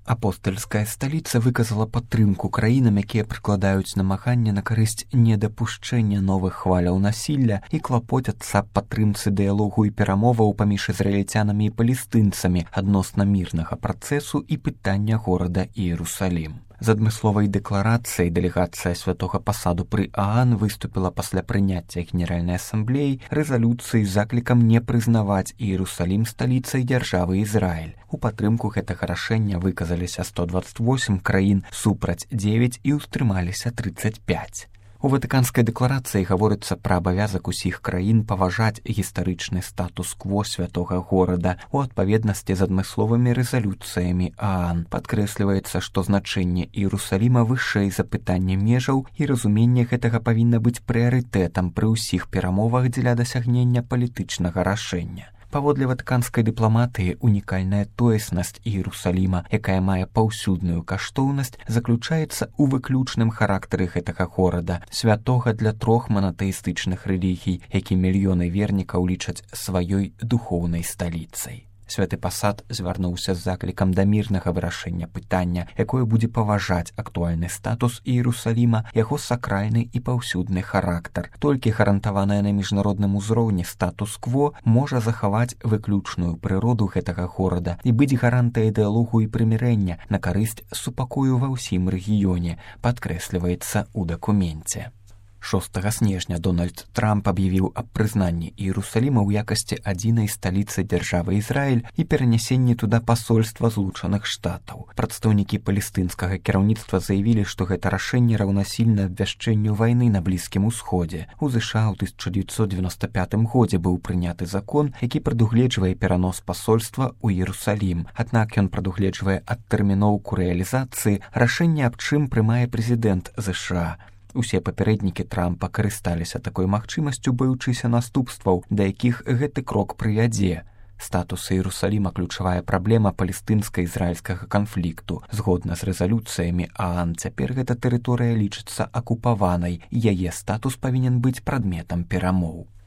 Апостальская сталіца выказала падтрымку краінам, якія прыкладаюць намаганне на карысць недапушчэння новых хваляў насілля і клапоцяцца аб падтрымцы дыялогу і перамоваў паміж ізраільцянамі і палестынцамі адносна мірнага працэсу і пытання горада Іерусалім. З адмысловай дэкларацыяй дэлегацыя святога пасаду пры ААН выступіла пасля прыняцця Генеральнай асамблеі рэзалюцыі з заклікам не прызнаваць Іерусалім сталіцай дзяржавы Ізраіль. У падтрымку гэтага рашэння выказаліся 128 краін, супраць 9 і ўстрымаліся 35. У ватыканскай дэкларацыі гаворыцца пра абавязак усіх краін паважаць гістарычны статус-кво святога горада у адпаведнасці з адмысловымі рэзалюцыямі ААН. Падкрэсліваецца, што значэнне Іерусаліма вышэй за пытанне межаў і разуменне гэтага павінна быць прыярытэтам пры ўсіх перамовах дзеля дасягнення палітычнага рашэння. Паводле ватыканскай дыпламатыі, унікальная тоеснасць Іерусаліма, якая мае паўсюдную каштоўнасць, заключаецца ў выключным характары гэтага горада, святога для 3 манатэістычных рэлігій, які мільёны вернікаў лічаць сваёй духоўнай сталіцай. Святы пасад звярнуўся з заклікам да мірнага вырашэння пытання, якое будзе паважаць актуальны статус Іерусаліма, яго сакральны і паўсюдны характар. Толькі гарантаваная на міжнародным узроўні статус-кво можа захаваць выключную прыроду гэтага горада і быць гарантай дыялогу і прымірэння на карысць супакою ва ўсім рэгіёне, падкрэсліваецца ў дакуменце. 6 снежня Дональд Трамп аб'явіў аб прызнанні Іерусаліма ў якасці адзінай сталіцы дзяржавы Ізраіль і перанясенні туды пасольства Злучаных Штатаў. Прадстаўнікі палестынскага кіраўніцтва заявілі, што гэта рашэнне раўнасільна абвяшчэнню вайны на Блізкім Усходзе. У ЗША ў 1995 годзе быў прыняты закон, які прадугледжвае перанос пасольства ў Іерусалім. Аднак ён прадугледжвае адтэрміноўку рэалізацыі, рашэнне аб чым прымае прэзідэнт ЗША. Усе папярэднікі Трампа карысталіся такой магчымасцю, баючыся наступстваў, да якіх гэты крок прывядзе. Статус Іерусаліма ключавая праблема палестынска-ізраільскага канфлікту. Згодна з рэзалюцыямі ААН, цяпер гэта тэрыторыя лічыцца акупаванай, і яе статус павінен быць прадметам перамоў.